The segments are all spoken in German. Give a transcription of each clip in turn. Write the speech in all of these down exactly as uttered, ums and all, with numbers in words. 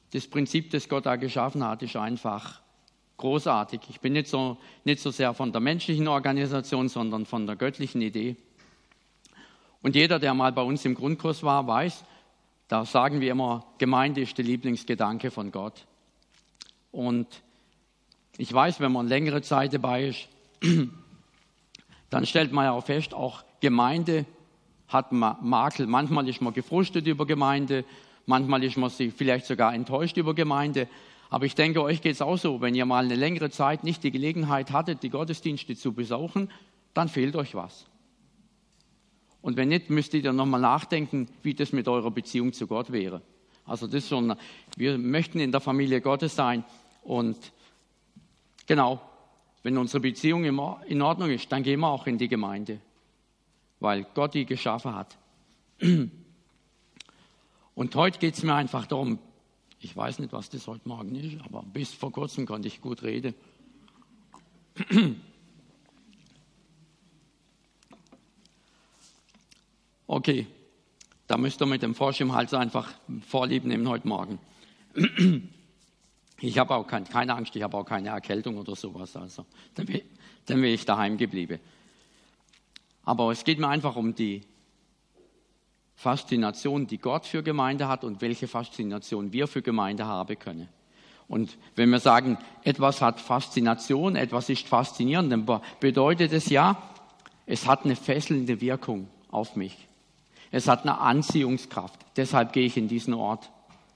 das Prinzip, das Gott da geschaffen hat, ist einfach großartig. Ich bin nicht so, nicht so sehr von der menschlichen Organisation, sondern von der göttlichen Idee. Und jeder, der mal bei uns im Grundkurs war, weiß, da sagen wir immer, Gemeinde ist der Lieblingsgedanke von Gott. Und ich weiß, wenn man längere Zeit dabei ist, dann stellt man ja auch fest, auch Gemeinde hat Makel. Manchmal ist man gefrustet über Gemeinde, manchmal ist man vielleicht sogar enttäuscht über Gemeinde. Aber ich denke, euch geht es auch so, wenn ihr mal eine längere Zeit nicht die Gelegenheit hattet, die Gottesdienste zu besuchen, dann fehlt euch was. Und wenn nicht, müsstet ihr nochmal nachdenken, wie das mit eurer Beziehung zu Gott wäre. Also das ist schon, wir möchten in der Familie Gottes sein und genau, wenn unsere Beziehung in Ordnung ist, dann gehen wir auch in die Gemeinde, weil Gott die geschaffen hat. Und heute geht es mir einfach darum, ich weiß nicht, was das heute Morgen ist, aber bis vor kurzem konnte ich gut reden. Okay, da müsst ihr mit dem Frosch im Hals einfach Vorlieb nehmen heute Morgen. Ich habe auch kein, keine Angst, ich habe auch keine Erkältung oder sowas, also dann wäre ich daheim geblieben. Aber es geht mir einfach um die Faszination, die Gott für Gemeinde hat und welche Faszination wir für Gemeinde haben können. Und wenn wir sagen, etwas hat Faszination, etwas ist faszinierend, dann bedeutet es ja, es hat eine fesselnde Wirkung auf mich. Es hat eine Anziehungskraft. Deshalb gehe ich in diesen Ort.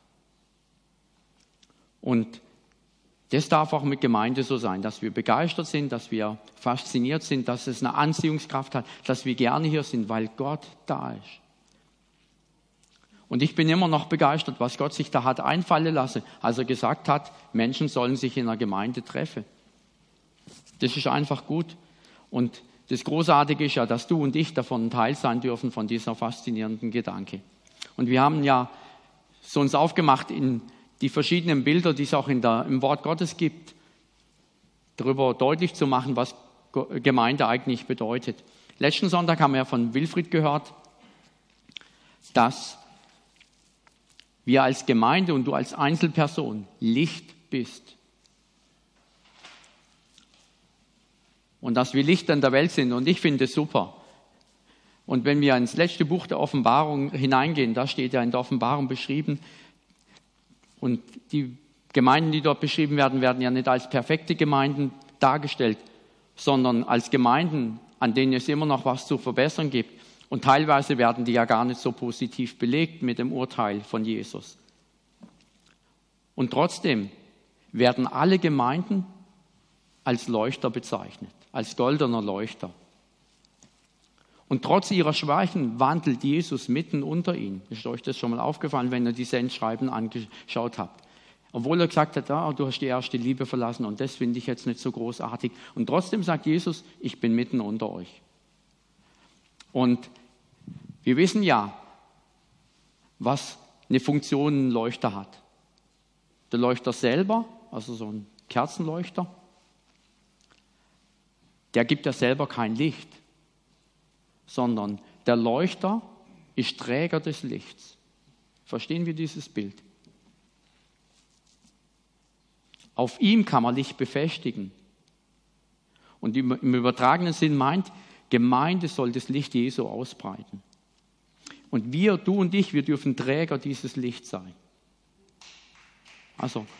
Und das darf auch mit Gemeinde so sein, dass wir begeistert sind, dass wir fasziniert sind, dass es eine Anziehungskraft hat, dass wir gerne hier sind, weil Gott da ist. Und ich bin immer noch begeistert, was Gott sich da hat einfallen lassen, als er gesagt hat, Menschen sollen sich in einer Gemeinde treffen. Das ist einfach gut. Und das Großartige ist ja, dass du und ich davon Teil sein dürfen, von dieser faszinierenden Gedanke. Und wir haben ja so uns aufgemacht, in die verschiedenen Bilder, die es auch in der, im Wort Gottes gibt, darüber deutlich zu machen, was Gemeinde eigentlich bedeutet. Letzten Sonntag haben wir ja von Wilfried gehört, dass wir als Gemeinde und du als Einzelperson Licht bist. Und dass wir Licht an der Welt sind. Und ich finde es super. Und wenn wir ins letzte Buch der Offenbarung hineingehen, da steht ja in der Offenbarung beschrieben, und die Gemeinden, die dort beschrieben werden, werden ja nicht als perfekte Gemeinden dargestellt, sondern als Gemeinden, an denen es immer noch was zu verbessern gibt. Und teilweise werden die ja gar nicht so positiv belegt mit dem Urteil von Jesus. Und trotzdem werden alle Gemeinden als Leuchter bezeichnet, als goldener Leuchter. Und trotz ihrer Schwächen wandelt Jesus mitten unter ihnen. Ist euch das schon mal aufgefallen, wenn ihr die Sendschreiben angeschaut habt? Obwohl er gesagt hat, ah, du hast die erste Liebe verlassen und das finde ich jetzt nicht so großartig. Und trotzdem sagt Jesus, ich bin mitten unter euch. Und wir wissen ja, was eine Funktion ein Leuchter hat. Der Leuchter selber, also so ein Kerzenleuchter, der gibt ja selber kein Licht, sondern der Leuchter ist Träger des Lichts. Verstehen wir dieses Bild? Auf ihm kann man Licht befestigen. Und im übertragenen Sinn meint, Gemeinde soll das Licht Jesu ausbreiten. Und wir, du und ich, wir dürfen Träger dieses Lichts sein. Also,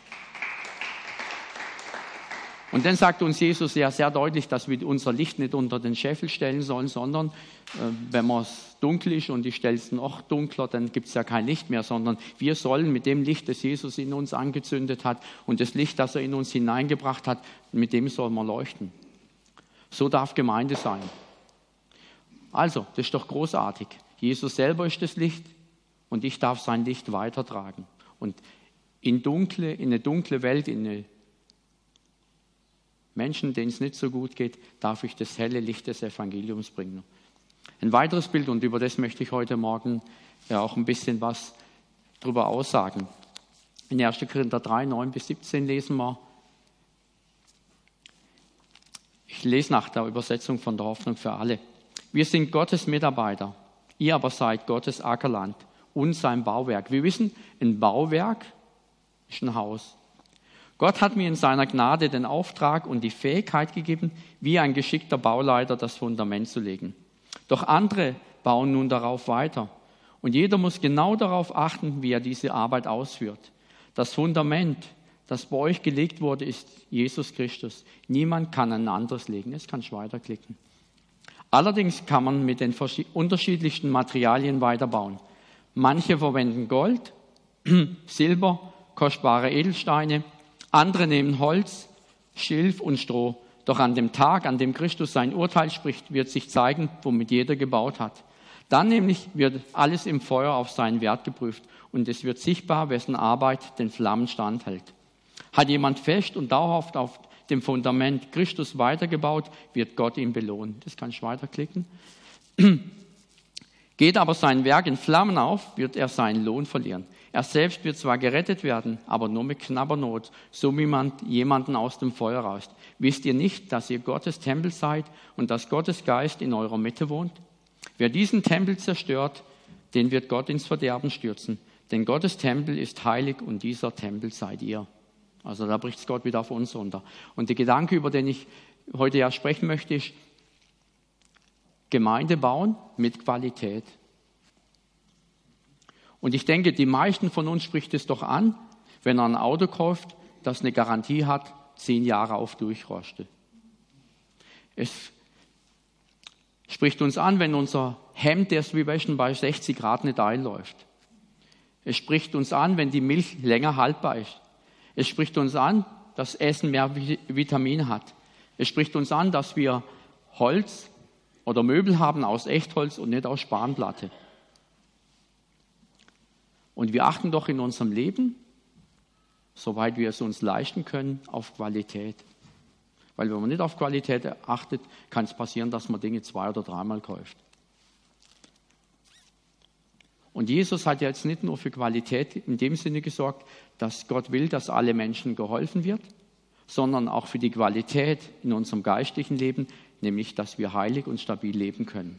und dann sagt uns Jesus ja sehr deutlich, dass wir unser Licht nicht unter den Scheffel stellen sollen, sondern äh, wenn es dunkel ist und ich stelle es noch dunkler, dann gibt es ja kein Licht mehr, sondern wir sollen mit dem Licht, das Jesus in uns angezündet hat und das Licht, das er in uns hineingebracht hat, mit dem sollen wir leuchten. So darf Gemeinde sein. Also, das ist doch großartig. Jesus selber ist das Licht und ich darf sein Licht weitertragen. Und in, dunkle, in eine dunkle Welt, in eine Menschen, denen es nicht so gut geht, darf ich das helle Licht des Evangeliums bringen. Ein weiteres Bild, und über das möchte ich heute Morgen ja auch ein bisschen was drüber aussagen. In erster Korinther drei, neun bis siebzehn lesen wir. Ich lese nach der Übersetzung von der Hoffnung für alle. Wir sind Gottes Mitarbeiter, ihr aber seid Gottes Ackerland und sein Bauwerk. Wir wissen, ein Bauwerk Haus. Gott hat mir in seiner Gnade den Auftrag und die Fähigkeit gegeben, wie ein geschickter Bauleiter das Fundament zu legen. Doch andere bauen nun darauf weiter. Und jeder muss genau darauf achten, wie er diese Arbeit ausführt. Das Fundament, das bei euch gelegt wurde, ist Jesus Christus. Niemand kann ein anderes legen. Jetzt kannst du weiterklicken. Allerdings kann man mit den unterschiedlichsten Materialien weiterbauen. Manche verwenden Gold, Silber, kostbare Edelsteine. Andere nehmen Holz, Schilf und Stroh. Doch an dem Tag, an dem Christus sein Urteil spricht, wird sich zeigen, womit jeder gebaut hat. Dann nämlich wird alles im Feuer auf seinen Wert geprüft und es wird sichtbar, wessen Arbeit den Flammen standhält. Hat jemand fest und dauerhaft auf dem Fundament Christus weitergebaut, wird Gott ihn belohnen. Das kannst du weiterklicken. Geht aber sein Werk in Flammen auf, wird er seinen Lohn verlieren. Er selbst wird zwar gerettet werden, aber nur mit knapper Not, so wie man jemanden aus dem Feuer raust. Wisst ihr nicht, dass ihr Gottes Tempel seid und dass Gottes Geist in eurer Mitte wohnt? Wer diesen Tempel zerstört, den wird Gott ins Verderben stürzen. Denn Gottes Tempel ist heilig und dieser Tempel seid ihr. Also da bricht es Gott wieder auf uns runter. Und der Gedanke, über den ich heute ja sprechen möchte, ist Gemeinde bauen mit Qualität. Und ich denke, die meisten von uns spricht es doch an, wenn er ein Auto kauft, das eine Garantie hat, zehn Jahre auf Durchroste. Es spricht uns an, wenn unser Hemd erst wie Wäschen bei sechzig Grad nicht einläuft. Es spricht uns an, wenn die Milch länger haltbar ist. Es spricht uns an, dass Essen mehr Vitamin hat. Es spricht uns an, dass wir Holz oder Möbel haben aus Echtholz und nicht aus Spanplatte. Und wir achten doch in unserem Leben, soweit wir es uns leisten können, auf Qualität. Weil wenn man nicht auf Qualität achtet, kann es passieren, dass man Dinge zwei- oder dreimal kauft. Und Jesus hat ja jetzt nicht nur für Qualität in dem Sinne gesorgt, dass Gott will, dass alle Menschen geholfen wird, sondern auch für die Qualität in unserem geistlichen Leben, nämlich, dass wir heilig und stabil leben können.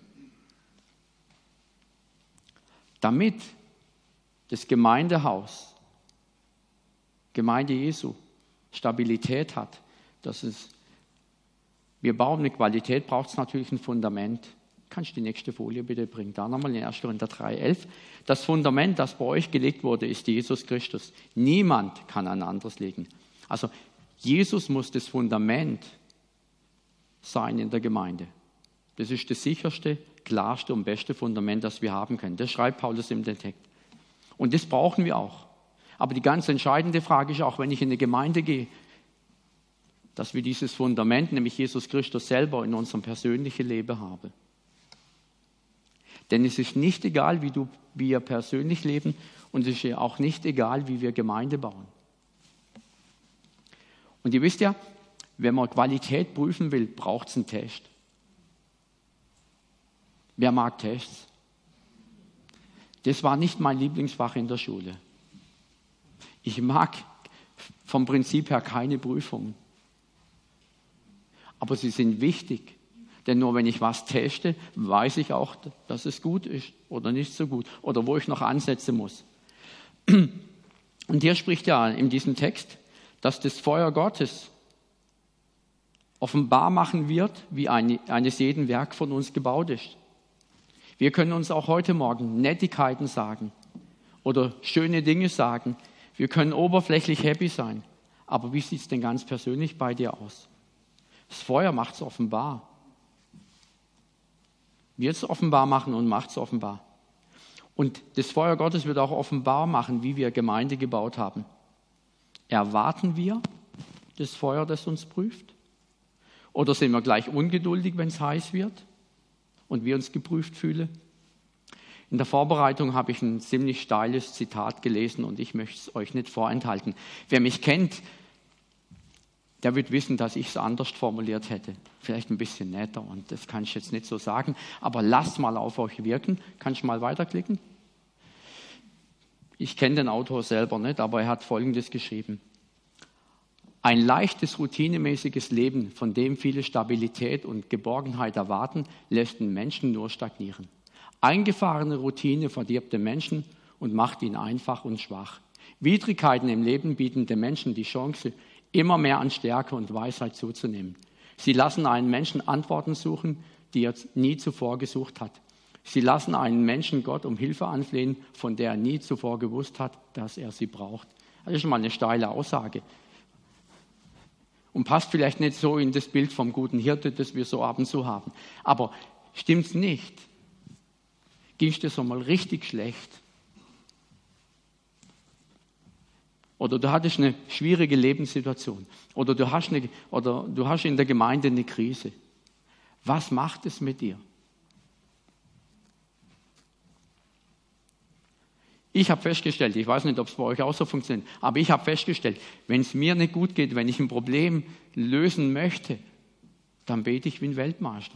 Damit das Gemeindehaus, Gemeinde Jesu, Stabilität hat, dass es, wir bauen mit Qualität, braucht es natürlich ein Fundament. Kannst du die nächste Folie bitte bringen? Da nochmal in erster Korinther drei elf. Das Fundament, das bei euch gelegt wurde, ist Jesus Christus. Niemand kann ein anderes legen. Also Jesus muss das Fundament sein in der Gemeinde. Das ist das sicherste, klarste und beste Fundament, das wir haben können. Das schreibt Paulus im Text. Und das brauchen wir auch. Aber die ganz entscheidende Frage ist auch, wenn ich in eine Gemeinde gehe, dass wir dieses Fundament, nämlich Jesus Christus selber, in unserem persönlichen Leben haben. Denn es ist nicht egal, wie du, wir persönlich leben, und es ist auch nicht egal, wie wir Gemeinde bauen. Und ihr wisst ja, wenn man Qualität prüfen will, braucht es einen Test. Wer mag Tests? Das war nicht mein Lieblingsfach in der Schule. Ich mag vom Prinzip her keine Prüfungen. Aber sie sind wichtig. Denn nur wenn ich was teste, weiß ich auch, dass es gut ist oder nicht so gut oder wo ich noch ansetzen muss. Und hier spricht ja in diesem Text, dass das Feuer Gottes offenbar machen wird, wie ein, eines jeden Werk von uns gebaut ist. Wir können uns auch heute Morgen Nettigkeiten sagen oder schöne Dinge sagen. Wir können oberflächlich happy sein. Aber wie sieht es denn ganz persönlich bei dir aus? Das Feuer macht es offenbar. Wird es offenbar machen und macht es offenbar. Und das Feuer Gottes wird auch offenbar machen, wie wir Gemeinde gebaut haben. Erwarten wir das Feuer, das uns prüft? Oder sind wir gleich ungeduldig, wenn es heiß wird und wir uns geprüft fühlen? In der Vorbereitung habe ich ein ziemlich steiles Zitat gelesen und ich möchte es euch nicht vorenthalten. Wer mich kennt, der wird wissen, dass ich es anders formuliert hätte. Vielleicht ein bisschen netter und das kann ich jetzt nicht so sagen, aber lasst mal auf euch wirken. Kannst du mal weiterklicken? Ich kenne den Autor selber nicht, aber er hat Folgendes geschrieben. Ein leichtes, routinemäßiges Leben, von dem viele Stabilität und Geborgenheit erwarten, lässt den Menschen nur stagnieren. Eingefahrene Routine verdirbt den Menschen und macht ihn einfach und schwach. Widrigkeiten im Leben bieten den Menschen die Chance, immer mehr an Stärke und Weisheit zuzunehmen. Sie lassen einen Menschen Antworten suchen, die er nie zuvor gesucht hat. Sie lassen einen Menschen Gott um Hilfe anflehen, von der er nie zuvor gewusst hat, dass er sie braucht. Das ist schon mal eine steile Aussage. Und passt vielleicht nicht so in das Bild vom guten Hirte, das wir so ab und zu haben. Aber stimmt's nicht? Ging es dir so mal richtig schlecht? Oder du hattest eine schwierige Lebenssituation. Oder du hast, eine, oder du hast in der Gemeinde eine Krise. Was macht es mit dir? Ich habe festgestellt, ich weiß nicht, ob es bei euch auch so funktioniert, aber ich habe festgestellt, wenn es mir nicht gut geht, wenn ich ein Problem lösen möchte, dann bete ich wie ein Weltmeister.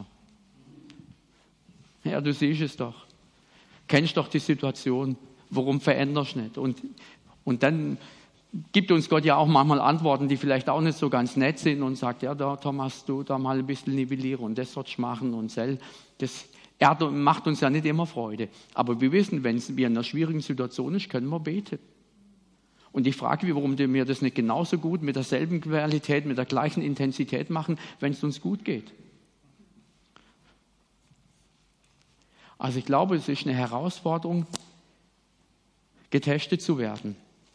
Ja, du siehst es doch. Kennst doch die Situation, warum veränderst du nicht? Und, und dann gibt uns Gott ja auch manchmal Antworten, die vielleicht auch nicht so ganz nett sind und sagt, ja, da Thomas, du da mal ein bisschen nivellieren und das sollst du machen und sel. Das er macht uns ja nicht immer Freude. Aber wir wissen, wenn wir in einer schwierigen Situation sind, können wir beten. Und ich frage mich, warum wir das nicht genauso gut mit derselben Qualität, mit der gleichen Intensität machen, wenn es uns gut geht. Also ich glaube, es ist eine Herausforderung, getestet zu werden.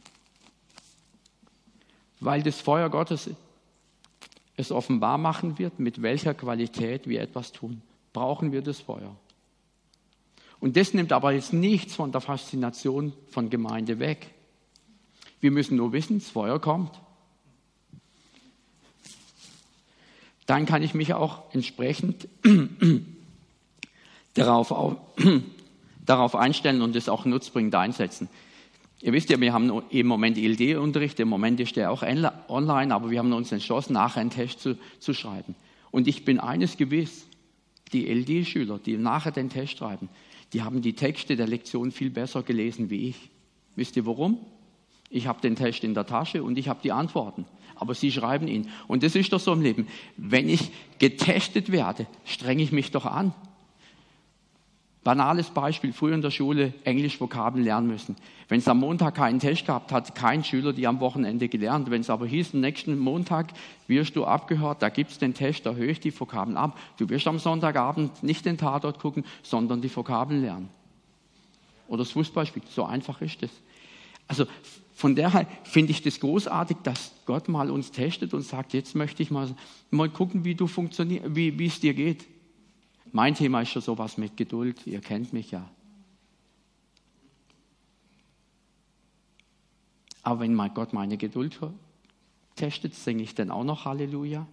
Weil das Feuer Gottes es offenbar machen wird, mit welcher Qualität wir etwas tun. Brauchen wir das Feuer. Und das nimmt aber jetzt nichts von der Faszination von Gemeinde weg. Wir müssen nur wissen, das Feuer kommt. Dann kann ich mich auch entsprechend darauf, auf, darauf einstellen und es auch nutzbringend einsetzen. Ihr wisst ja, wir haben im Moment I L D-Unterricht, im Moment ist der auch online, aber wir haben uns entschlossen, nachher einen Test zu, zu schreiben. Und ich bin eines gewiss, die L D-Schüler, die nachher den Test schreiben, die haben die Texte der Lektion viel besser gelesen wie ich. Wisst ihr warum? Ich habe den Test in der Tasche und ich habe die Antworten. Aber sie schreiben ihn. Und das ist doch so im Leben. Wenn ich getestet werde, strenge ich mich doch an. Banales Beispiel, früher in der Schule Englisch-Vokabeln lernen müssen. Wenn es am Montag keinen Test gehabt hat, kein Schüler die am Wochenende gelernt. Wenn es aber hieß, am nächsten Montag wirst du abgehört, da gibt es den Test, da höre ich die Vokabeln ab. Du wirst am Sonntagabend nicht den Tatort gucken, sondern die Vokabeln lernen. Oder das Fußballspiel, so einfach ist das. Also von daher finde ich das großartig, dass Gott mal uns testet und sagt, jetzt möchte ich mal, mal gucken, wie du funktionierst, wie, wie es dir geht. Mein Thema ist schon sowas mit Geduld. Ihr kennt mich ja. Aber wenn mein Gott meine Geduld testet, singe ich dann auch noch Halleluja.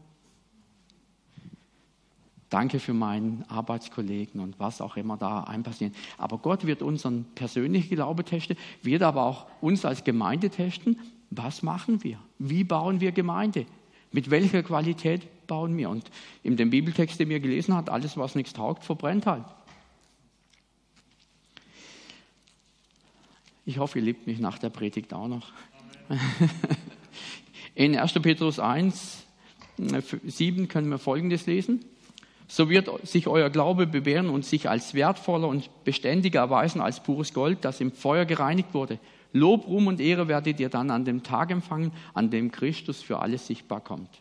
Danke für meinen Arbeitskollegen und was auch immer da einpassiert. Aber Gott wird unseren persönlichen Glauben testen, wird aber auch uns als Gemeinde testen. Was machen wir? Wie bauen wir Gemeinde? Mit welcher Qualität bauen wir? Und in dem Bibeltext, den wir gelesen haben, alles, was nichts taugt, verbrennt halt. Ich hoffe, ihr liebt mich nach der Predigt auch noch. In erster Petrus eins, sieben können wir Folgendes lesen. So wird sich euer Glaube bewähren und sich als wertvoller und beständiger erweisen als pures Gold, das im Feuer gereinigt wurde. Lob, Ruhm und Ehre werdet ihr dann an dem Tag empfangen, an dem Christus für alles sichtbar kommt.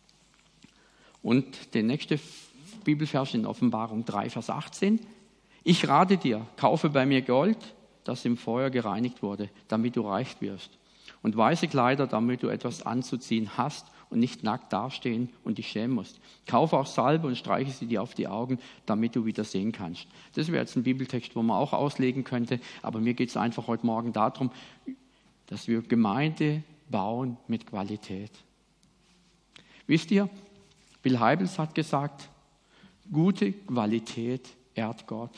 Und der nächste Bibelvers in Offenbarung drei, Vers achtzehn. Ich rate dir, kaufe bei mir Gold, das im Feuer gereinigt wurde, damit du reich wirst. Und weiße Kleider, damit du etwas anzuziehen hast und nicht nackt dastehen und dich schämen musst. Kaufe auch Salbe und streiche sie dir auf die Augen, damit du wieder sehen kannst. Das wäre jetzt ein Bibeltext, wo man auch auslegen könnte, aber mir geht es einfach heute Morgen darum, dass wir Gemeinde bauen mit Qualität. Wisst ihr, Bill Heibels hat gesagt, gute Qualität ehrt Gott.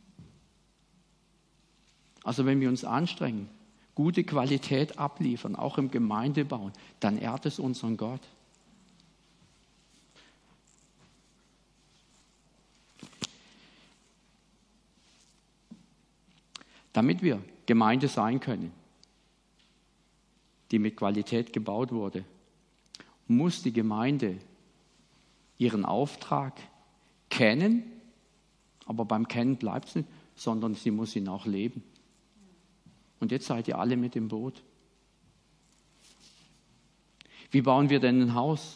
Also wenn wir uns anstrengen, gute Qualität abliefern, auch im Gemeindebauen, dann ehrt es unseren Gott. Damit wir Gemeinde sein können, die mit Qualität gebaut wurde, muss die Gemeinde ihren Auftrag kennen, aber beim Kennen bleibt es nicht, sondern sie muss ihn auch leben. Und jetzt seid ihr alle mit im Boot. Wie bauen wir denn ein Haus?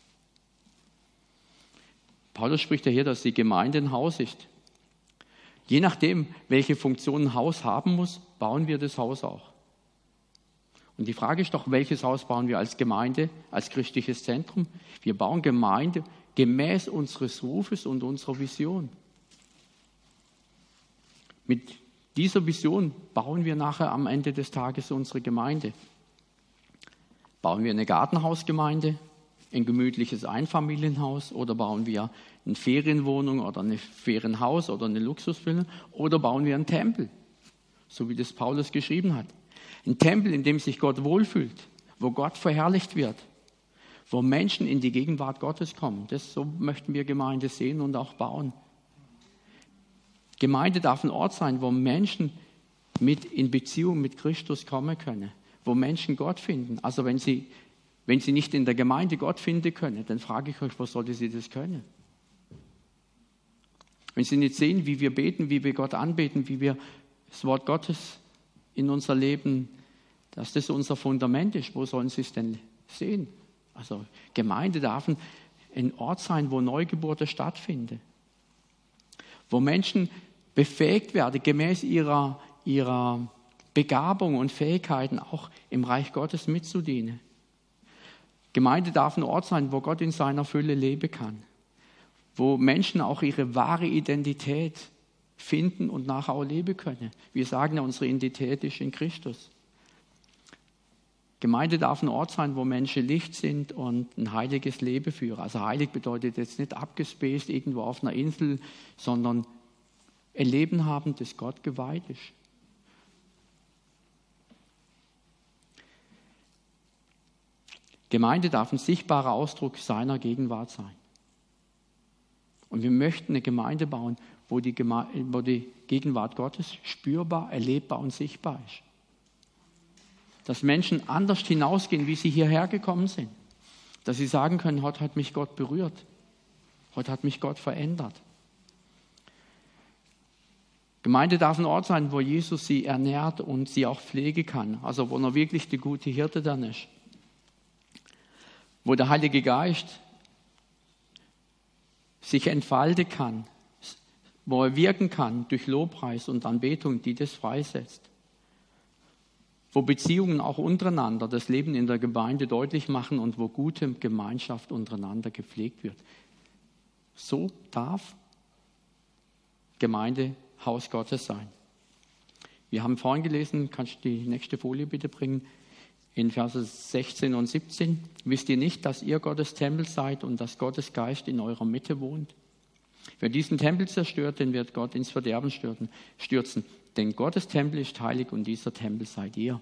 Paulus spricht ja hier, dass die Gemeinde ein Haus ist. Je nachdem, welche Funktion ein Haus haben muss, bauen wir das Haus auch. Und die Frage ist doch, welches Haus bauen wir als Gemeinde, als christliches Zentrum? Wir bauen Gemeinde gemäß unseres Rufes und unserer Vision. Mit dieser Vision bauen wir nachher am Ende des Tages unsere Gemeinde. Bauen wir eine Gartenhausgemeinde, ein gemütliches Einfamilienhaus, oder bauen wir eine Ferienwohnung oder ein Ferienhaus oder eine Luxusvilla, oder bauen wir einen Tempel, so wie das Paulus geschrieben hat. Ein Tempel, in dem sich Gott wohlfühlt, wo Gott verherrlicht wird, wo Menschen in die Gegenwart Gottes kommen. Das, so möchten wir Gemeinde sehen und auch bauen. Gemeinde darf ein Ort sein, wo Menschen mit in Beziehung mit Christus kommen können, wo Menschen Gott finden. Also wenn sie, wenn sie nicht in der Gemeinde Gott finden können, dann frage ich euch, wo sollte sie das können? Wenn sie nicht sehen, wie wir beten, wie wir Gott anbeten, wie wir das Wort Gottes in unser Leben, dass das unser Fundament ist, wo sollen sie es denn sehen? Also Gemeinde darf ein Ort sein, wo Neugeburten stattfinden, wo Menschen befähigt werden, gemäß ihrer, ihrer Begabung und Fähigkeiten auch im Reich Gottes mitzudienen. Gemeinde darf ein Ort sein, wo Gott in seiner Fülle leben kann, wo Menschen auch ihre wahre Identität finden und nachher auch leben können. Wir sagen ja, unsere Identität ist in Christus. Gemeinde darf ein Ort sein, wo Menschen Licht sind und ein heiliges Leben führen. Also heilig bedeutet jetzt nicht abgespaced irgendwo auf einer Insel, sondern ein Leben haben, das Gott geweiht ist. Gemeinde darf ein sichtbarer Ausdruck seiner Gegenwart sein. Und wir möchten eine Gemeinde bauen, wo die, Geme- wo die Gegenwart Gottes spürbar, erlebbar und sichtbar ist. Dass Menschen anders hinausgehen, wie sie hierher gekommen sind. Dass sie sagen können, heute hat mich Gott berührt. Heute hat mich Gott verändert. Gemeinde darf ein Ort sein, wo Jesus sie ernährt und sie auch pflegen kann. Also wo er wirklich die gute Hirte dann ist. Wo der Heilige Geist sich entfalten kann, wo er wirken kann durch Lobpreis und Anbetung, die das freisetzt. Wo Beziehungen auch untereinander das Leben in der Gemeinde deutlich machen und wo gute Gemeinschaft untereinander gepflegt wird. So darf Gemeinde Haus Gottes sein. Wir haben vorhin gelesen, kannst du die nächste Folie bitte bringen, in Verse sechzehn und siebzehn. Wisst ihr nicht, dass ihr Gottes Tempel seid und dass Gottes Geist in eurer Mitte wohnt? Wer diesen Tempel zerstört, den wird Gott ins Verderben stürzen. Denn Gottes Tempel ist heilig und dieser Tempel seid ihr.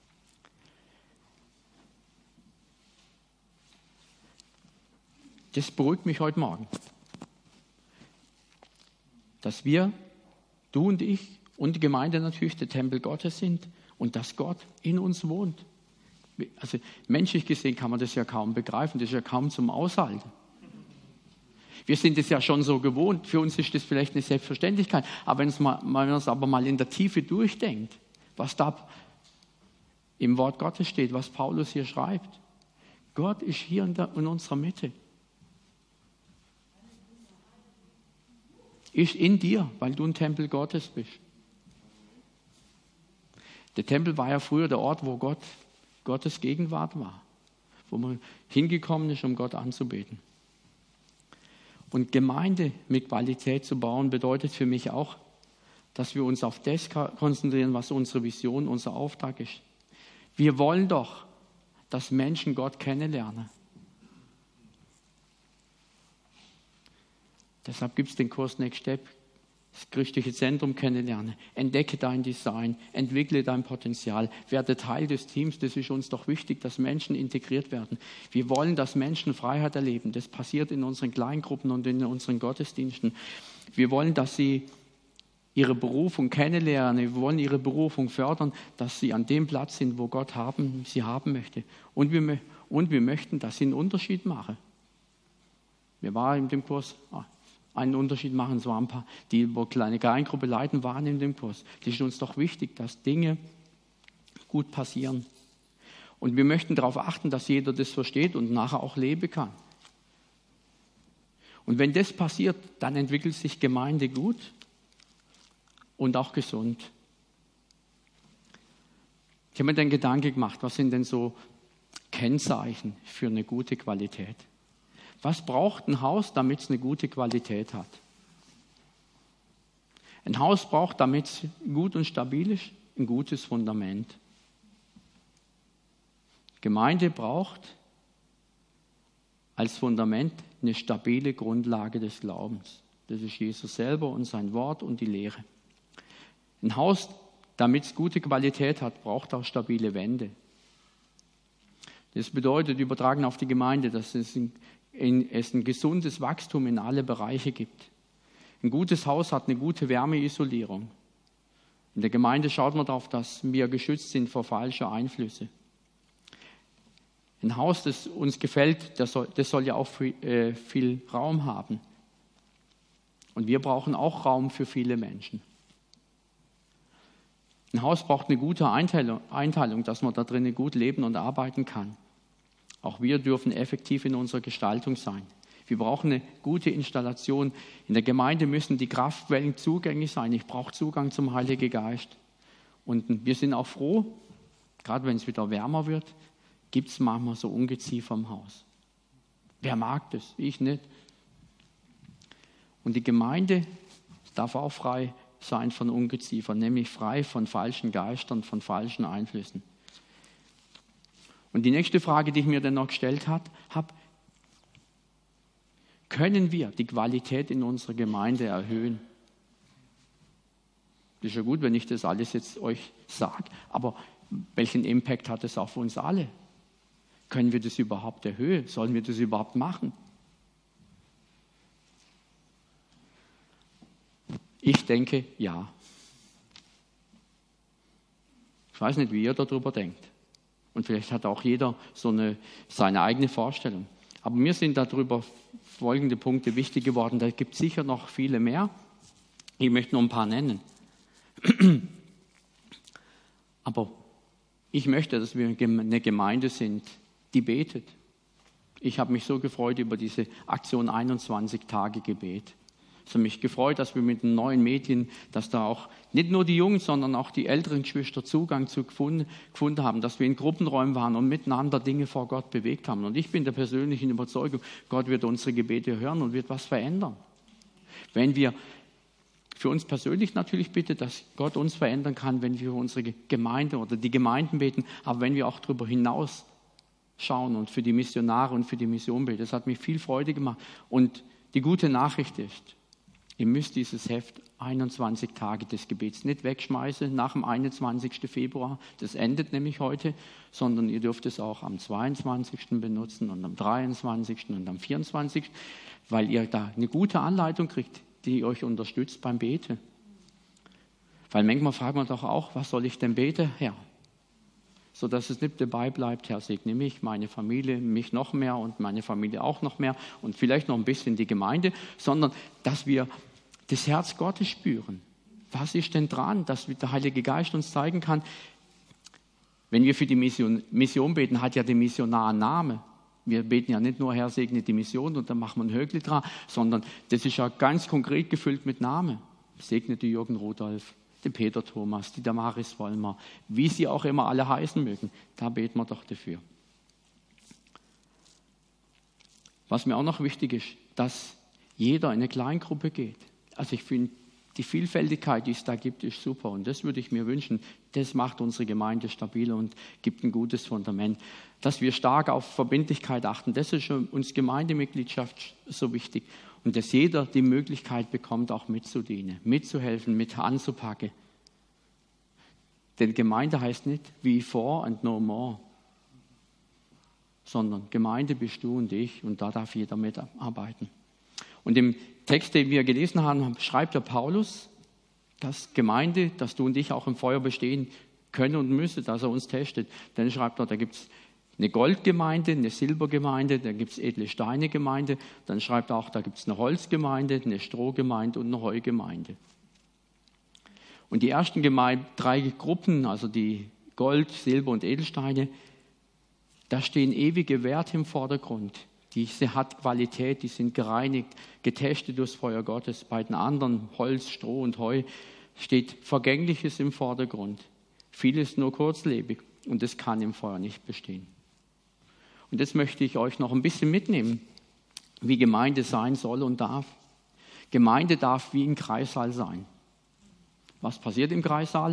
Das beruhigt mich heute Morgen. Dass wir, du und ich und die Gemeinde natürlich der Tempel Gottes sind und dass Gott in uns wohnt. Also menschlich gesehen kann man das ja kaum begreifen, das ist ja kaum zum Aushalten. Wir sind es ja schon so gewohnt, für uns ist das vielleicht eine Selbstverständlichkeit, aber wenn man es aber mal in der Tiefe durchdenkt, was da im Wort Gottes steht, was Paulus hier schreibt, Gott ist hier in, der, in unserer Mitte. Ist in dir, weil du ein Tempel Gottes bist. Der Tempel war ja früher der Ort, wo Gott Gottes Gegenwart war, wo man hingekommen ist, um Gott anzubeten. Und Gemeinde mit Qualität zu bauen, bedeutet für mich auch, dass wir uns auf das konzentrieren, was unsere Vision, unser Auftrag ist. Wir wollen doch, dass Menschen Gott kennenlernen. Deshalb gibt es den Kurs Next Step, das christliche Zentrum kennenlernen. Entdecke dein Design, entwickle dein Potenzial, werde Teil des Teams. Das ist uns doch wichtig, dass Menschen integriert werden. Wir wollen, dass Menschen Freiheit erleben. Das passiert in unseren Kleingruppen und in unseren Gottesdiensten. Wir wollen, dass sie ihre Berufung kennenlernen. Wir wollen ihre Berufung fördern, dass sie an dem Platz sind, wo Gott haben, sie haben möchte. Und wir, und wir möchten, dass sie einen Unterschied machen. Wir waren in dem Kurs... Ah, einen Unterschied machen. Es waren ein paar, die wo kleine Kleingruppe leiten, waren in dem Kurs. Das ist uns doch wichtig, dass Dinge gut passieren. Und wir möchten darauf achten, dass jeder das versteht und nachher auch leben kann. Und wenn das passiert, dann entwickelt sich Gemeinde gut und auch gesund. Ich habe mir den Gedanke gemacht, was sind denn so Kennzeichen für eine gute Qualität? Was braucht ein Haus, damit es eine gute Qualität hat? Ein Haus braucht, damit es gut und stabil ist, ein gutes Fundament. Gemeinde braucht als Fundament eine stabile Grundlage des Glaubens. Das ist Jesus selber und sein Wort und die Lehre. Ein Haus, damit es gute Qualität hat, braucht auch stabile Wände. Das bedeutet, übertragen auf die Gemeinde, dass es ein, ein, es ein gesundes Wachstum in alle Bereiche gibt. Ein gutes Haus hat eine gute Wärmeisolierung. In der Gemeinde schaut man darauf, dass wir geschützt sind vor falschen Einflüssen. Ein Haus, das uns gefällt, das soll, das soll ja auch viel, äh, viel Raum haben. Und wir brauchen auch Raum für viele Menschen. Ein Haus braucht eine gute Einteilung, Einteilung, dass man da drinnen gut leben und arbeiten kann. Auch wir dürfen effektiv in unserer Gestaltung sein. Wir brauchen eine gute Installation. In der Gemeinde müssen die Kraftquellen zugänglich sein. Ich brauche Zugang zum Heiligen Geist. Und wir sind auch froh, gerade wenn es wieder wärmer wird, gibt es manchmal so Ungeziefer im Haus. Wer mag das? Ich nicht. Und die Gemeinde darf auch frei sein von Ungeziefer, nämlich frei von falschen Geistern, von falschen Einflüssen. Und die nächste Frage, die ich mir dann noch gestellt habe, können wir die Qualität in unserer Gemeinde erhöhen? Das ist ja gut, wenn ich das alles jetzt euch sage, aber welchen Impact hat es auf uns alle? Können wir das überhaupt erhöhen? Sollen wir das überhaupt machen? Ich denke, ja. Ich weiß nicht, wie ihr darüber denkt. Und vielleicht hat auch jeder so eine, seine eigene Vorstellung. Aber mir sind darüber folgende Punkte wichtig geworden. Da gibt es sicher noch viele mehr. Ich möchte nur ein paar nennen. Aber ich möchte, dass wir eine Gemeinde sind, die betet. Ich habe mich so gefreut über diese Aktion einundzwanzig Tage Gebet. Ich habe mich gefreut, dass wir mit den neuen Medien, dass da auch nicht nur die Jungen, sondern auch die älteren Geschwister Zugang zu gefunden, gefunden haben, dass wir in Gruppenräumen waren und miteinander Dinge vor Gott bewegt haben. Und ich bin der persönlichen Überzeugung, Gott wird unsere Gebete hören und wird was verändern. Wenn wir für uns persönlich natürlich bitten, dass Gott uns verändern kann, wenn wir für unsere Gemeinde oder die Gemeinden beten, aber wenn wir auch darüber hinaus schauen und für die Missionare und für die Mission beten. Das hat mich viel Freude gemacht. Und die gute Nachricht ist, ihr müsst dieses Heft einundzwanzig Tage des Gebets nicht wegschmeißen nach dem einundzwanzigsten Februar. Das endet nämlich heute, sondern ihr dürft es auch am zweiundzwanzigsten benutzen und am dreiundzwanzigsten und am vierundzwanzigsten, weil ihr da eine gute Anleitung kriegt, die euch unterstützt beim Beten. Weil manchmal fragt man doch auch, was soll ich denn beten, Herr? So dass es nicht dabei bleibt, Herr, segne mich, meine Familie, mich noch mehr und meine Familie auch noch mehr und vielleicht noch ein bisschen die Gemeinde, sondern dass wir das Herz Gottes spüren. Was ist denn dran, dass der Heilige Geist uns zeigen kann, wenn wir für die Mission, Mission beten, hat ja der Missionar einen Namen. Wir beten ja nicht nur, Herr, segne die Mission und dann machen wir ein Höckli dran, sondern das ist ja ganz konkret gefüllt mit Namen. Segne die Jürgen Rudolf, den Peter Thomas, die Damaris Wollmer, wie sie auch immer alle heißen mögen. Da beten wir doch dafür. Was mir auch noch wichtig ist, dass jeder in eine Kleingruppe geht. Also ich finde, die Vielfältigkeit, die es da gibt, ist super. Und das würde ich mir wünschen. Das macht unsere Gemeinde stabiler und gibt ein gutes Fundament. Dass wir stark auf Verbindlichkeit achten, das ist uns Gemeindemitgliedschaft so wichtig. Und dass jeder die Möglichkeit bekommt, auch mitzudienen, mitzuhelfen, mit anzupacken. Denn Gemeinde heißt nicht wie vor and no more, sondern Gemeinde bist du und ich und da darf jeder mitarbeiten. Und im Text, den wir gelesen haben, schreibt der Paulus, dass Gemeinde, dass du und ich auch im Feuer bestehen können und müssen, dass er uns testet. Dann schreibt er, da gibt es eine Goldgemeinde, eine Silbergemeinde, da gibt es edle Steinegemeinde. Dann schreibt er auch, da gibt es eine Holzgemeinde, eine Strohgemeinde und eine Heugemeinde. Und die ersten Gemeinde, drei Gruppen, also die Gold, Silber und Edelsteine, Da stehen ewige Werte im Vordergrund. Diese hat Qualität, die sind gereinigt, getestet durchs Feuer Gottes. Bei den anderen, Holz, Stroh und Heu, steht Vergängliches im Vordergrund. Vieles nur kurzlebig und das kann im Feuer nicht bestehen. Und jetzt möchte ich euch noch ein bisschen mitnehmen, wie Gemeinde sein soll und darf. Gemeinde darf wie ein Kreissaal sein. Was passiert im Kreissaal?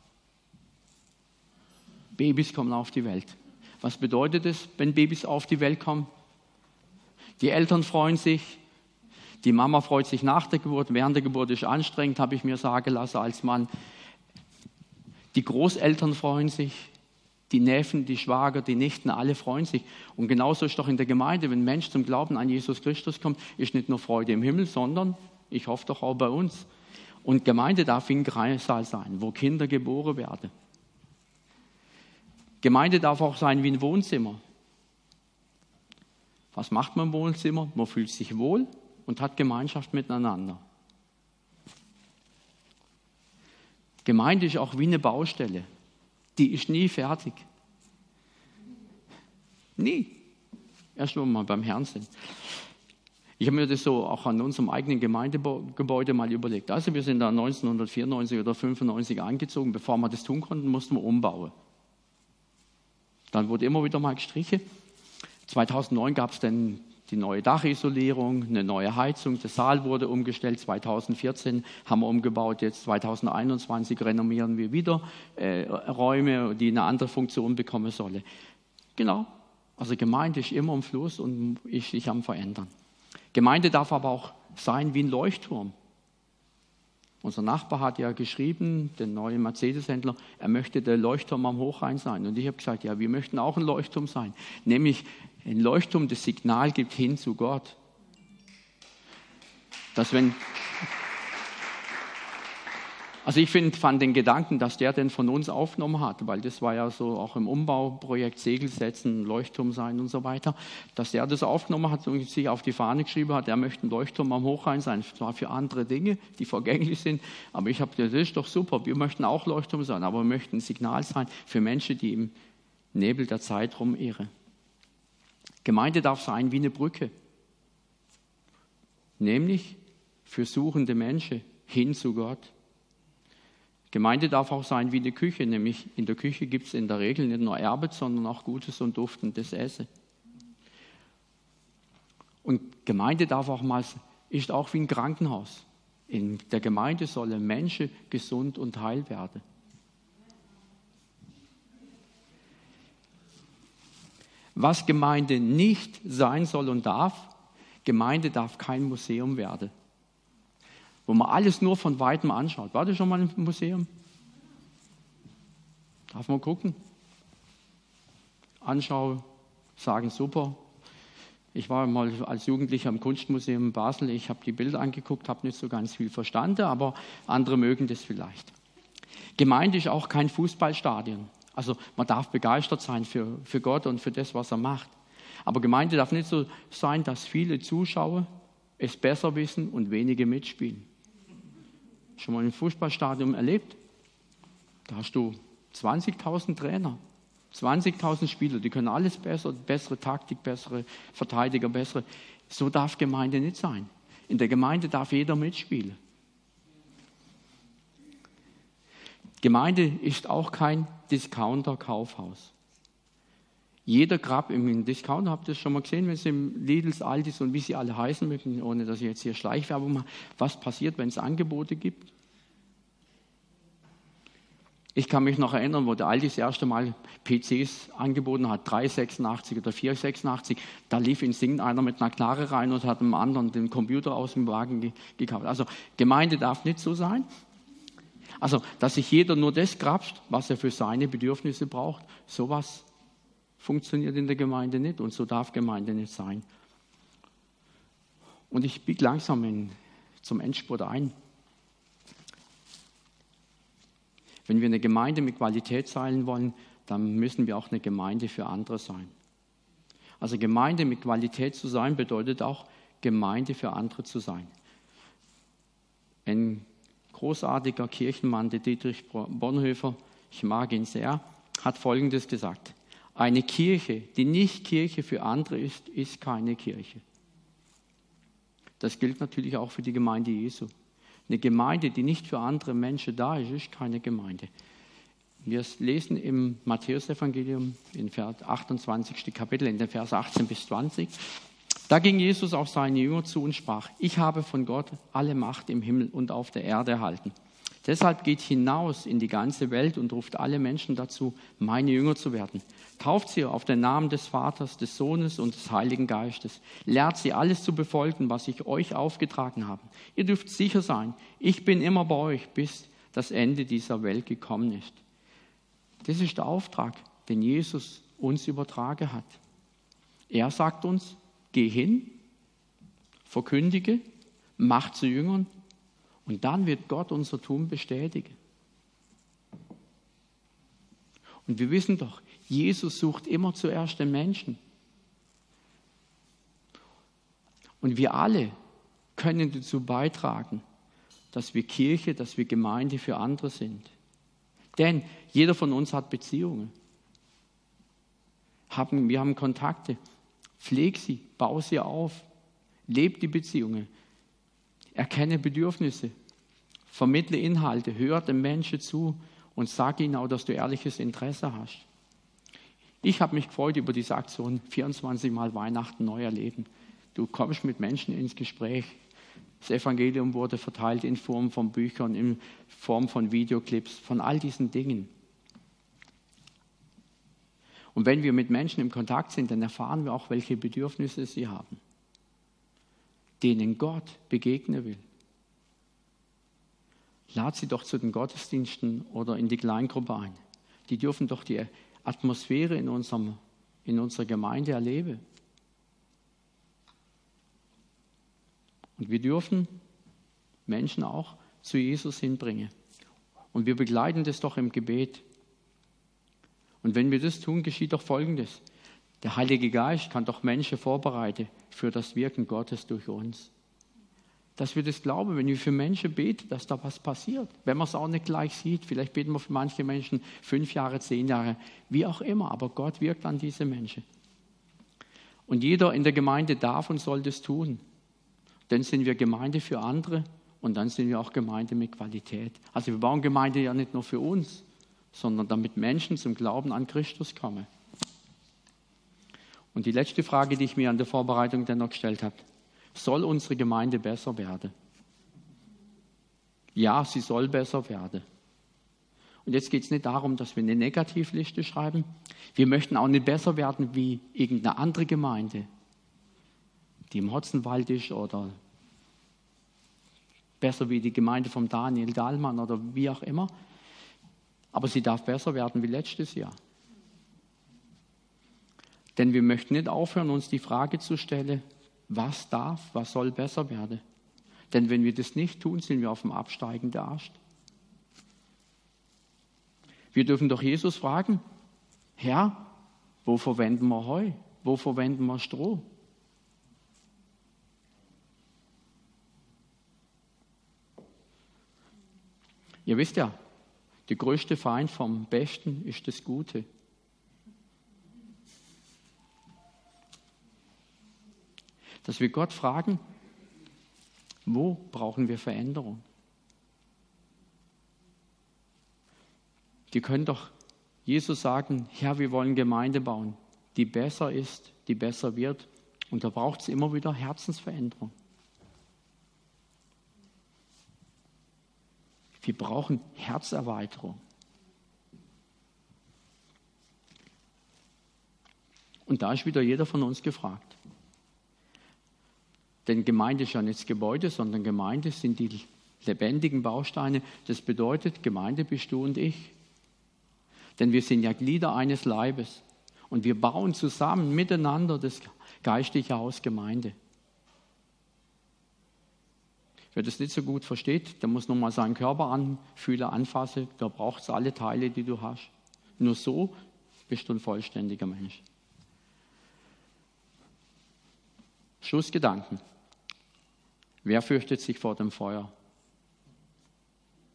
Babys kommen auf die Welt. Was bedeutet es, wenn Babys auf die Welt kommen? Die Eltern freuen sich, die Mama freut sich nach der Geburt, während der Geburt ist anstrengend, habe ich mir sagen lassen als Mann. Die Großeltern freuen sich, die Neffen, die Schwager, die Nichten, alle freuen sich. Und genauso ist doch in der Gemeinde, wenn ein Mensch zum Glauben an Jesus Christus kommt, ist nicht nur Freude im Himmel, sondern, ich hoffe doch auch bei uns. Und Gemeinde darf wie ein Kreissaal sein, wo Kinder geboren werden. Gemeinde darf auch sein wie ein Wohnzimmer. Was macht man im Wohnzimmer? Man fühlt sich wohl und hat Gemeinschaft miteinander. Gemeinde ist auch wie eine Baustelle. Die ist nie fertig. Nie. Erst wenn wir mal beim Herrn sind. Ich habe mir das so auch an unserem eigenen Gemeindegebäude mal überlegt. Also wir sind da neunzehnhundertvierundneunzig oder fünfundneunzig eingezogen. Bevor wir das tun konnten, mussten wir umbauen. Dann wurde immer wieder mal gestrichen. zweitausendneun gab es dann die neue Dachisolierung, eine neue Heizung, der Saal wurde umgestellt. zweitausendvierzehn haben wir umgebaut, jetzt zweitausendeinundzwanzig renovieren wir wieder äh, Räume, die eine andere Funktion bekommen sollen. Genau, also Gemeinde ist immer im Fluss und ist sich am Verändern. Gemeinde darf aber auch sein wie ein Leuchtturm. Unser Nachbar hat ja geschrieben, der neue Mercedes-Händler, er möchte der Leuchtturm am Hochrhein sein. Und ich habe gesagt, ja, wir möchten auch ein Leuchtturm sein. Nämlich ein Leuchtturm, das Signal gibt hin zu Gott. Dass wenn, also ich find, fand den Gedanken, dass der den von uns aufgenommen hat, weil das war ja so auch im Umbauprojekt Segel setzen, Leuchtturm sein und so weiter, dass der das aufgenommen hat und sich auf die Fahne geschrieben hat, er möchte ein Leuchtturm am Hochrhein sein. Zwar für andere Dinge, die vergänglich sind, aber ich habe gesagt, das ist doch super, wir möchten auch Leuchtturm sein, aber wir möchten ein Signal sein für Menschen, die im Nebel der Zeit rumirren. Gemeinde darf sein wie eine Brücke, nämlich für suchende Menschen hin zu Gott. Gemeinde darf auch sein wie eine Küche, nämlich in der Küche gibt es in der Regel nicht nur Erbet, sondern auch gutes und duftendes Essen. Und Gemeinde darf auch mal, ist auch wie ein Krankenhaus. In der Gemeinde sollen Menschen gesund und heil werden. Was Gemeinde nicht sein soll und darf, Gemeinde darf kein Museum werden, wo man alles nur von Weitem anschaut. War das schon mal im Museum? Darf man gucken? Anschauen, sagen super. Ich war mal als Jugendlicher im Kunstmuseum in Basel. Ich habe die Bilder angeguckt, habe nicht so ganz viel verstanden, aber andere mögen das vielleicht. Gemeinde ist auch kein Fußballstadion. Also man darf begeistert sein für, für Gott und für das, was er macht. Aber Gemeinde darf nicht so sein, dass viele Zuschauer es besser wissen und wenige mitspielen. Schon mal ein Fußballstadion erlebt? Da hast du zwanzigtausend Trainer, zwanzigtausend Spieler, die können alles besser, bessere Taktik, bessere Verteidiger, bessere. So darf Gemeinde nicht sein. In der Gemeinde darf jeder mitspielen. Gemeinde ist auch kein Discounter-Kaufhaus. Jeder Grab im Discounter, habt ihr das schon mal gesehen, wenn es im Lidls, Aldis und wie sie alle heißen mögen, ohne dass ich jetzt hier Schleichwerbung mache, was passiert, wenn es Angebote gibt? Ich kann mich noch erinnern, wo der Aldi das erste Mal P Cs angeboten hat, drei sechsundachtzig oder vier sechsundachtzig, da lief in Singen einer mit einer Knarre rein und hat einem anderen den Computer aus dem Wagen gekauft. Also Gemeinde darf nicht so sein. Also, dass sich jeder nur das grapscht, was er für seine Bedürfnisse braucht, sowas funktioniert in der Gemeinde nicht und so darf Gemeinde nicht sein. Und ich biege langsam in, zum Endspurt ein. Wenn wir eine Gemeinde mit Qualität sein wollen, dann müssen wir auch eine Gemeinde für andere sein. Also Gemeinde mit Qualität zu sein, bedeutet auch Gemeinde für andere zu sein. Ein großartiger Kirchenmann, der Dietrich Bonhoeffer, ich mag ihn sehr, hat Folgendes gesagt: Eine Kirche, die nicht Kirche für andere ist, ist keine Kirche. Das gilt natürlich auch für die Gemeinde Jesu. Eine Gemeinde, die nicht für andere Menschen da ist, ist keine Gemeinde. Wir lesen im Matthäus-Evangelium in Vers achtundzwanzigsten Kapitel, in den Vers achtzehn bis zwanzig. Da ging Jesus auf seine Jünger zu und sprach: Ich habe von Gott alle Macht im Himmel und auf der Erde erhalten. Deshalb geht hinaus in die ganze Welt und ruft alle Menschen dazu, meine Jünger zu werden. Tauft sie auf den Namen des Vaters, des Sohnes und des Heiligen Geistes. Lehrt sie, alles zu befolgen, was ich euch aufgetragen habe. Ihr dürft sicher sein, ich bin immer bei euch, bis das Ende dieser Welt gekommen ist. Das ist der Auftrag, den Jesus uns übertragen hat. Er sagt uns, geh hin, verkündige, mach zu Jüngern, und dann wird Gott unser Tun bestätigen. Und wir wissen doch, Jesus sucht immer zuerst den Menschen. Und wir alle können dazu beitragen, dass wir Kirche, dass wir Gemeinde für andere sind. Denn jeder von uns hat Beziehungen. Haben, wir haben Kontakte. Pfleg sie, bau sie auf. Leb die Beziehungen. Erkenne Bedürfnisse. Vermittle Inhalte. Hör den Menschen zu und sag ihnen auch, dass du ehrliches Interesse hast. Ich habe mich gefreut über diese Aktion vierundzwanzig Mal Weihnachten neu erleben. Du kommst mit Menschen ins Gespräch. Das Evangelium wurde verteilt in Form von Büchern, in Form von Videoclips, von all diesen Dingen. Und wenn wir mit Menschen im Kontakt sind, dann erfahren wir auch, welche Bedürfnisse sie haben, denen Gott begegnen will. Lad sie doch zu den Gottesdiensten oder in die Kleingruppe ein. Die dürfen doch die Atmosphäre in, unserem, in unserer Gemeinde erleben. Und wir dürfen Menschen auch zu Jesus hinbringen. Und wir begleiten das doch im Gebet. Und wenn wir das tun, geschieht doch Folgendes. Der Heilige Geist kann doch Menschen vorbereiten für das Wirken Gottes durch uns. Dass wir das glauben, wenn wir für Menschen beten, dass da was passiert. Wenn man es auch nicht gleich sieht, vielleicht beten wir für manche Menschen fünf Jahre, zehn Jahre, wie auch immer, aber Gott wirkt an diese Menschen. Und jeder in der Gemeinde darf und soll das tun. Dann sind wir Gemeinde für andere und dann sind wir auch Gemeinde mit Qualität. Also wir bauen Gemeinde ja nicht nur für uns, sondern damit Menschen zum Glauben an Christus kommen. Und die letzte Frage, die ich mir an der Vorbereitung dann noch gestellt habe: Soll unsere Gemeinde besser werden? Ja, sie soll besser werden. Und jetzt geht es nicht darum, dass wir eine Negativliste schreiben. Wir möchten auch nicht besser werden wie irgendeine andere Gemeinde, die im Hotzenwald ist, oder besser wie die Gemeinde von Daniel Dahlmann oder wie auch immer. Aber sie darf besser werden wie letztes Jahr. Denn wir möchten nicht aufhören, uns die Frage zu stellen, was darf, was soll besser werden. Denn wenn wir das nicht tun, sind wir auf dem absteigenden Ast. Wir dürfen doch Jesus fragen: Herr, wo verwenden wir Heu? Wo verwenden wir Stroh? Ihr wisst ja, der größte Feind vom Besten ist das Gute. Dass wir Gott fragen, wo brauchen wir Veränderung? Wir können doch Jesus sagen: Herr, wir wollen Gemeinde bauen, die besser ist, die besser wird. Und da braucht es immer wieder Herzensveränderung. Wir brauchen Herzerweiterung. Und da ist wieder jeder von uns gefragt. Denn Gemeinde ist ja nicht das Gebäude, sondern Gemeinde sind die lebendigen Bausteine. Das bedeutet, Gemeinde bist du und ich. Denn wir sind ja Glieder eines Leibes. Und wir bauen zusammen miteinander das geistliche Haus Gemeinde. Wer das nicht so gut versteht, der muss nochmal seinen Körper anfühlen, anfassen. Da braucht es alle Teile, die du hast. Nur so bist du ein vollständiger Mensch. Schlussgedanken. Wer fürchtet sich vor dem Feuer?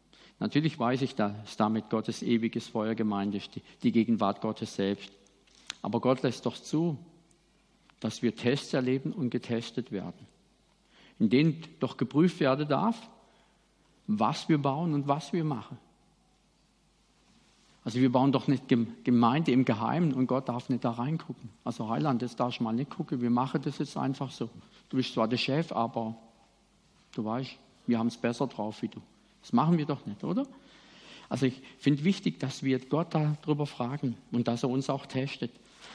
Natürlich weiß ich, dass damit Gottes ewiges Feuer gemeint ist, die, die Gegenwart Gottes selbst. Aber Gott lässt doch zu, dass wir Tests erleben und getestet werden, in denen doch geprüft werden darf, was wir bauen und was wir machen. Also wir bauen doch nicht Gemeinde im Geheimen und Gott darf nicht da reingucken. Also Heiland, das darfst du mal nicht gucken, wir machen das jetzt einfach so. Du bist zwar der Chef, aber du weißt, wir haben es besser drauf wie du. Das machen wir doch nicht, oder? Also ich finde wichtig, dass wir Gott darüber fragen und dass er uns auch testet,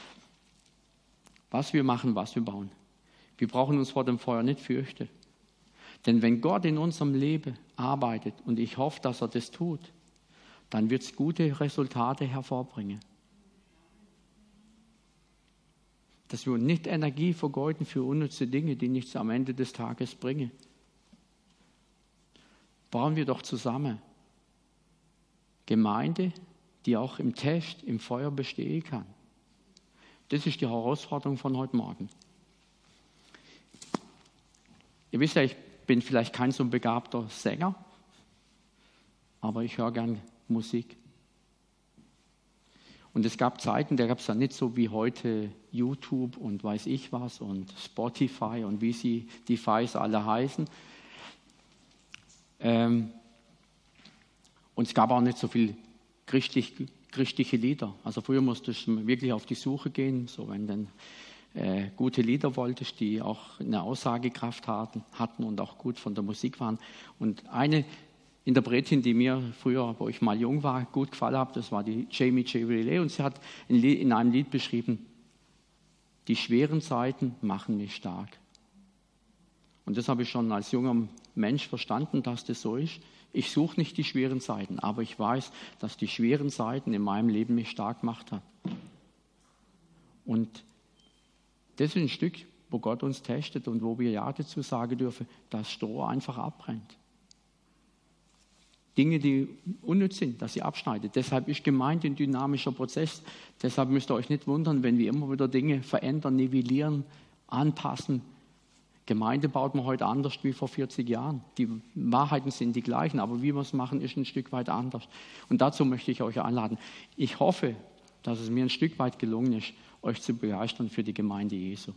was wir machen, was wir bauen. Wir brauchen uns vor dem Feuer nicht fürchten. Denn wenn Gott in unserem Leben arbeitet, und ich hoffe, dass er das tut, dann wird es gute Resultate hervorbringen. Dass wir nicht Energie vergeuden für unnütze Dinge, die nichts am Ende des Tages bringen. Bauen wir doch zusammen Gemeinde, die auch im Test, im Feuer bestehen kann. Das ist die Herausforderung von heute Morgen. Ihr wisst ja, ich bin vielleicht kein so begabter Sänger, aber ich höre gern Musik. Und es gab Zeiten, da gab es ja nicht so wie heute YouTube und weiß ich was und Spotify und wie sie die Fis alle heißen. Ähm, und es gab auch nicht so viel christlich, christliche Lieder. Also früher musstest du wirklich auf die Suche gehen, so wenn dann äh, gute Lieder wolltest, die auch eine Aussagekraft hatten, hatten und auch gut von der Musik waren. Und eine Interpretin, die mir früher, wo ich mal jung war, gut gefallen hat, das war die Jamie J. Riley, und sie hat in einem Lied beschrieben, die schweren Zeiten machen mich stark. Und das habe ich schon als junger Mensch verstanden, dass das so ist. Ich suche nicht die schweren Zeiten, aber ich weiß, dass die schweren Zeiten in meinem Leben mich stark gemacht haben. Und das ist ein Stück, wo Gott uns testet und wo wir ja dazu sagen dürfen, dass Stroh einfach abbrennt. Dinge, die unnütz sind, dass sie abschneidet. Deshalb ist Gemeinde ein dynamischer Prozess. Deshalb müsst ihr euch nicht wundern, wenn wir immer wieder Dinge verändern, nivellieren, anpassen. Gemeinde baut man heute anders wie vor vierzig Jahren. Die Wahrheiten sind die gleichen, aber wie wir es machen, ist ein Stück weit anders. Und dazu möchte ich euch einladen. Ich hoffe, dass es mir ein Stück weit gelungen ist, euch zu begeistern für die Gemeinde Jesu.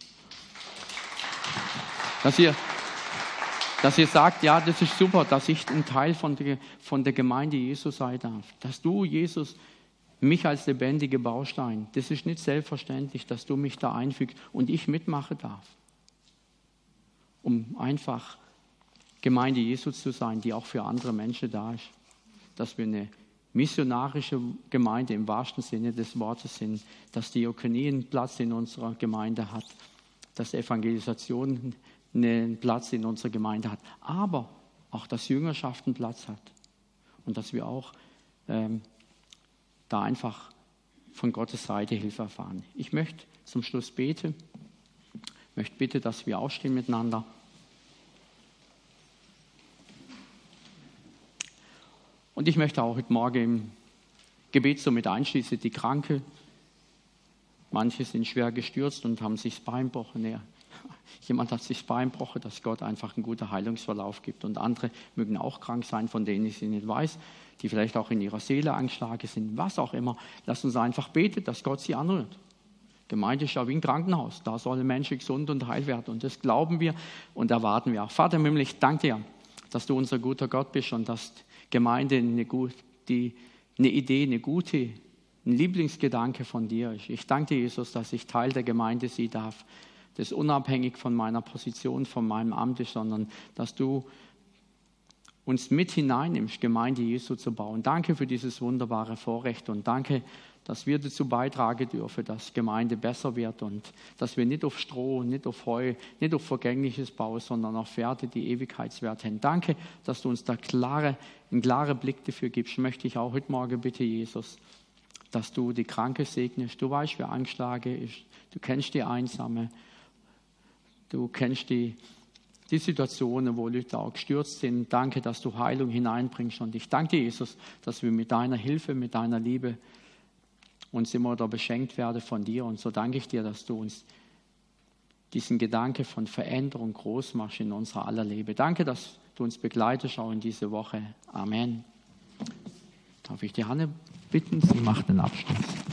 Dass ihr Dass ihr sagt, ja, das ist super, dass ich ein Teil von der, von der Gemeinde Jesu sein darf. Dass du, Jesus, mich als lebendige Baustein, das ist nicht selbstverständlich, dass du mich da einfügst und ich mitmachen darf. Um einfach Gemeinde Jesu zu sein, die auch für andere Menschen da ist. Dass wir eine missionarische Gemeinde im wahrsten Sinne des Wortes sind. Dass Diakonie einen Platz in unserer Gemeinde hat. Dass Evangelisation einen Platz in unserer Gemeinde hat, aber auch, dass Jüngerschaft einen Platz hat und dass wir auch ähm, da einfach von Gottes Seite Hilfe erfahren. Ich möchte zum Schluss beten, möchte bitte, dass wir aufstehen miteinander. Und ich möchte auch heute Morgen im Gebet so mit einschließen, die Kranke. Manche sind schwer gestürzt und haben sich das Bein gebrochen. Ja. Jemand hat sich das Bein gebrochen, dass Gott einfach einen guten Heilungsverlauf gibt. Und andere mögen auch krank sein, von denen ich sie nicht weiß, die vielleicht auch in ihrer Seele angeschlagen sind, was auch immer. Lasst uns einfach beten, dass Gott sie anrührt. Gemeinde ist ja wie ein Krankenhaus. Da sollen Menschen gesund und heil werden. Und das glauben wir und erwarten wir auch. Vater im Himmel, ich danke dir, dass du unser guter Gott bist und dass Gemeinde eine, gut, die, eine Idee, eine gute, ein Lieblingsgedanke von dir ist. Ich danke dir, Jesus, dass ich Teil der Gemeinde sein darf. Das unabhängig von meiner Position, von meinem Amt ist, sondern dass du uns mit hineinnimmst, Gemeinde Jesu zu bauen. Danke für dieses wunderbare Vorrecht und danke, dass wir dazu beitragen dürfen, dass Gemeinde besser wird und dass wir nicht auf Stroh, nicht auf Heu, nicht auf Vergängliches bauen, sondern auf Werte, die Ewigkeitswert haben. Danke, dass du uns da klare, einen klaren Blick dafür gibst. Möchte ich auch heute Morgen bitte, Jesus, dass du die Kranke segnest. Du weißt, wer angeschlagen ist. Du kennst die Einsame. Du kennst die, die Situationen, wo Leute auch gestürzt sind. Danke, dass du Heilung hineinbringst. Und ich danke dir, Jesus, dass wir mit deiner Hilfe, mit deiner Liebe uns immer da beschenkt werden von dir. Und so danke ich dir, dass du uns diesen Gedanke von Veränderung groß machst in unserer aller Leben. Danke, dass du uns begleitest auch in diese Woche. Amen. Darf ich die Hanne bitten? Sie macht den Abschluss.